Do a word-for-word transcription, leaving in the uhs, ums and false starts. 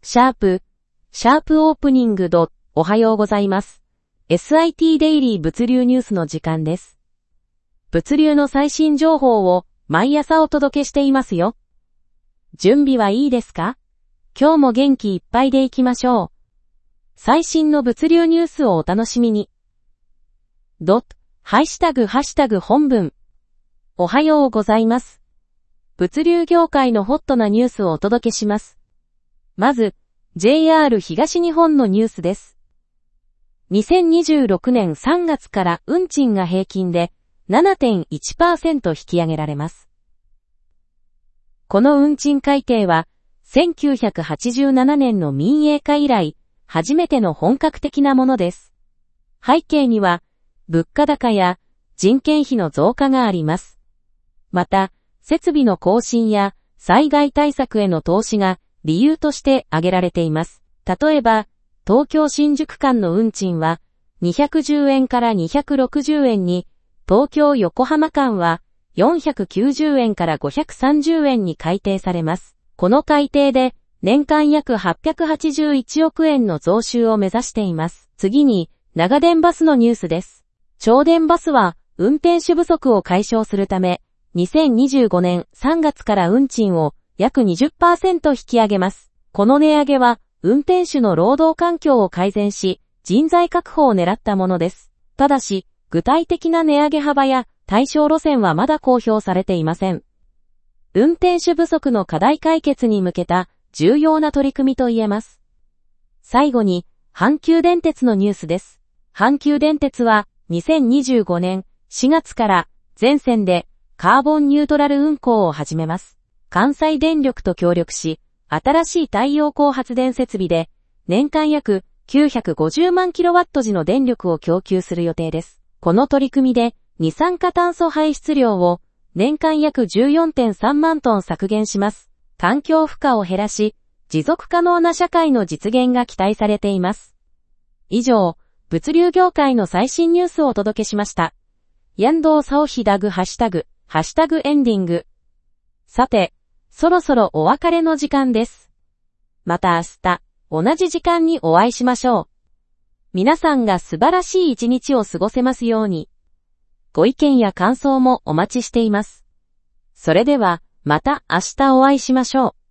シャープ、シャープオープニングド、おはようございます。エスアイティー デイリー物流ニュースの時間です。物流の最新情報を毎朝お届けしていますよ。準備はいいですか？今日も元気いっぱいでいきましょう。最新の物流ニュースをお楽しみに。ドット、ハッシュタグ、ハッシュタグ本文。おはようございます。物流業界のホットなニュースをお届けします。まず、ジェイアール 東日本のニュースです。にせんにじゅうろくねんさんがつから運賃が平均で ななてんいちパーセント 引き上げられます。この運賃改定は、せんきゅうひゃくはちじゅうななねんの民営化以来、初めての本格的なものです。背景には、物価高や人件費の増加があります。また、設備の更新や災害対策への投資が理由として挙げられています。例えば、東京新宿間の運賃はにひゃくじゅうえんからにひゃくろくじゅうえんに、東京横浜間はよんひゃくきゅうじゅうえんからごひゃくさんじゅうえんに改定されます。この改定で年間約はっぴゃくはちじゅういちおくえんの増収を目指しています。次に、長電バスのニュースです。長電バスは運転手不足を解消するため、にせんにじゅうごねんさんがつから運賃を約 にじゅっパーセント 引き上げます。この値上げは、運転手の労働環境を改善し、人材確保を狙ったものです。ただし、具体的な値上げ幅や対象路線はまだ公表されていません。運転手不足の課題解決に向けた重要な取り組みと言えます。最後に、阪急電鉄のニュースです。阪急電鉄は、にせんにじゅうごねんしがつから全線でカーボンニュートラル運行を始めます。関西電力と協力し、新しい太陽光発電設備で、年間約きゅうひゃくごじゅうまんキロワット時の電力を供給する予定です。この取り組みで、二酸化炭素排出量を年間約 じゅうよんてんさんまんトン削減します。環境負荷を減らし、持続可能な社会の実現が期待されています。以上、物流業界の最新ニュースをお届けしました。ヤンドーサオヒダグハッシュタグ、ハッシュタグエンディング。さて、そろそろお別れの時間です。また明日、同じ時間にお会いしましょう。皆さんが素晴らしい一日を過ごせますように。ご意見や感想もお待ちしています。それでは、また明日お会いしましょう。